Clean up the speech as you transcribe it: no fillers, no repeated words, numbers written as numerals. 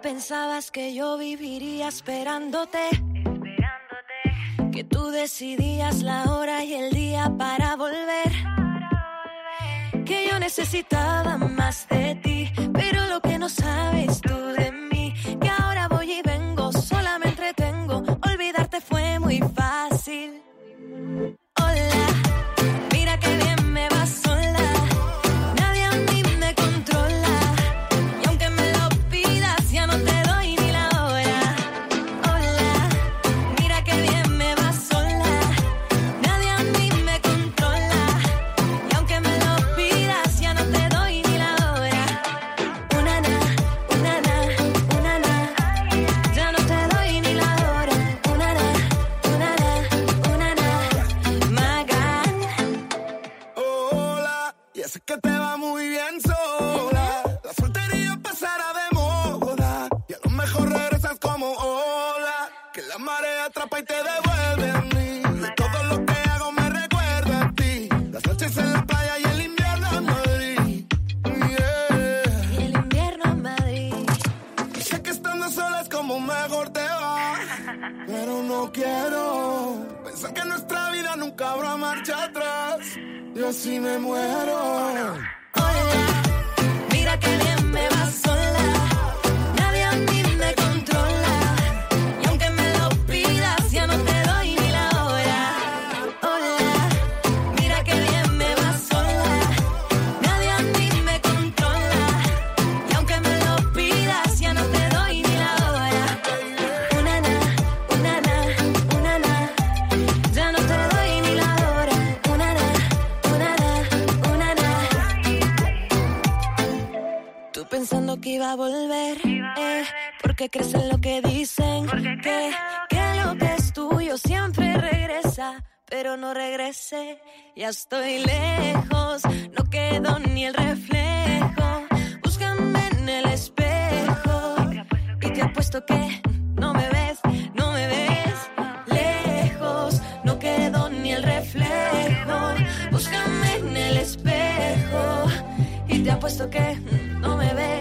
pensabas que yo viviría esperándote, que tú decidías la hora y el día para volver, que yo necesitaba más de ti, pero lo que no sabes tú de mí, que ahora voy y vengo, sola me entretengo, olvidarte fue muy fácil. Hola, mira que bien me va sola, nadie a mí me controla, y aunque me lo pidas ya no te doy ni la hora. Hola, mira que bien me va sola, nadie a mí me controla, y aunque me lo pidas ya no te doy ni la hora. Una na, ya no te doy ni la hora. Una na, Magan. Hola, y sé que te va muy bien sola. La soltería pasará de moda y a lo mejor regresas como ola, que la marea atrapa y te devuelve a mí. Y todo lo que hago me recuerda a ti. Las noches en la playa y el invierno en Madrid. Yeah. Y el invierno en Madrid. Y sé que estando sola es como mejor te va, pero no quiero pensar que nuestra vida nunca habrá marcha atrás. Yo así me muero. Hola, mira que bien me va sola, nadie a mí me controla, y aunque me lo pidas ya no te doy ni la hora. Hola, mira que bien me va sola, nadie a mí me controla, y aunque me lo pidas ya no te doy ni la hora. Una na, ya no te doy ni la hora. Una na. Tú pensando que iba a volver, porque crees en lo que dicen, que lo que es tuyo siempre regresa, pero no regrese. Ya estoy lejos, no quedó ni el reflejo. Búscame en el espejo y te apuesto que no me ves lejos, no quedó ni el reflejo. Búscame en el espejo y te apuesto que no me ves.